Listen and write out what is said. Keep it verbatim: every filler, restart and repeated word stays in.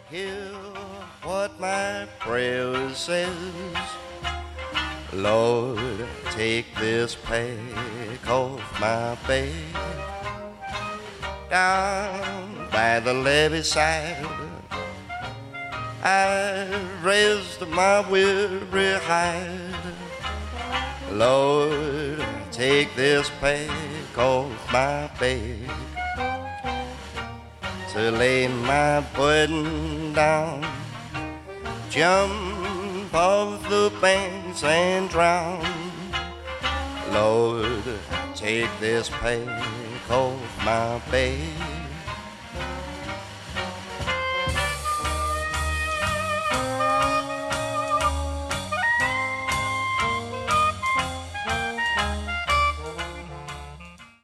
Hear what my prayer says. Lord, take this pack off my back. Down by the levee side, I raised my weary hide. Lord, take this pack off my back, to lay my burden down, jump off the banks and drown. Lord, take this pack off my back.